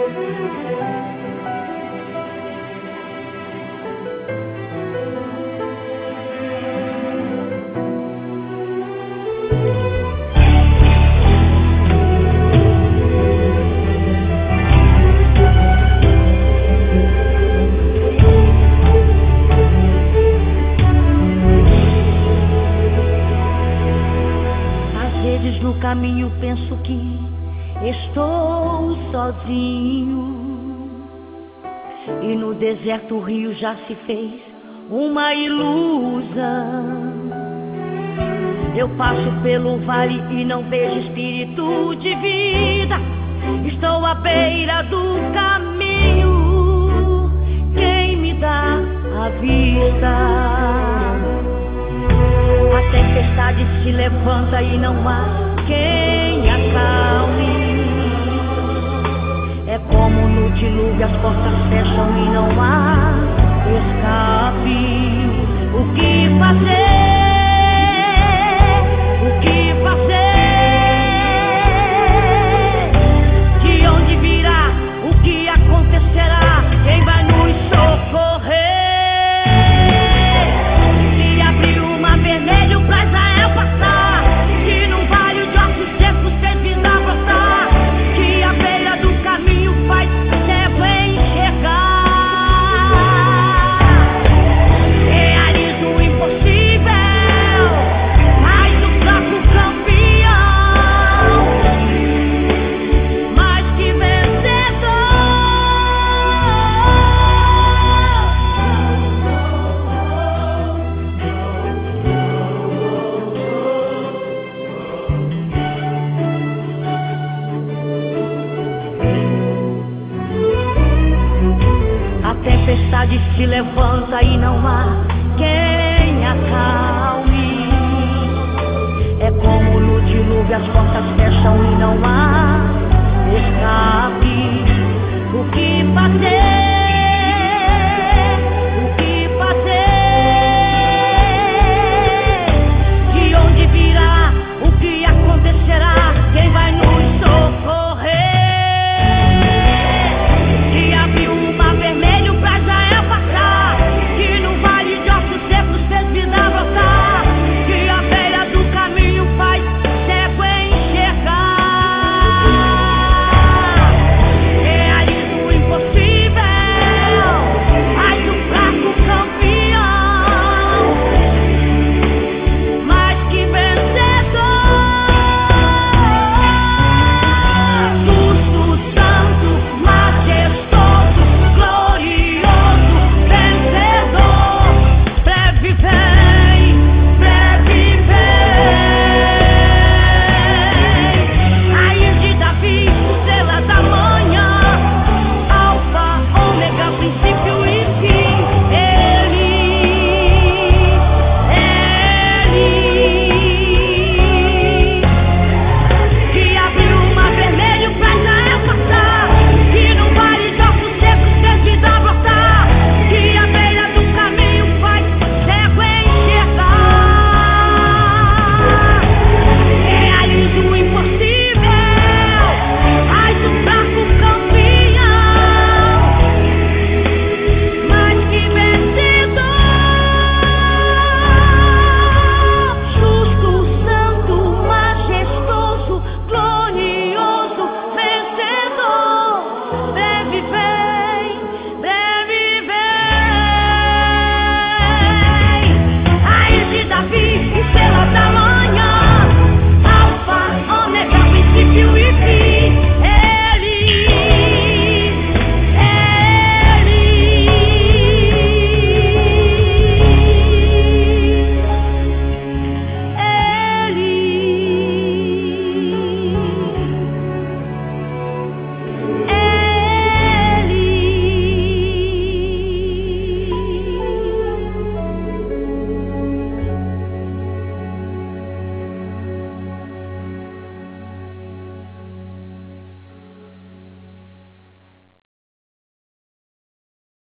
No caminho penso que estou sozinho, e no deserto o rio já se fez uma ilusão. Eu passo pelo vale e não vejo espírito de vida. Estou à beira do caminho, quem me dá a vista? A tempestade se levanta e não há quem acalme. É como no dilúvio, as portas fecham e não há escape. O que fazer? O que fazer? De onde virá? O que acontecerá? Quem vai nos socorrer? Se abrir o mar vermelho pra Israel passar, que num vale de ossos secos sem vida brotar, que a beira do caminho faz cego enxergar. Realiza o impossível, faz o fraco campeão, mais que vencedor. A tempestade se levanta e não há quem acalme. É como no dilúvio, as portas fecham e não há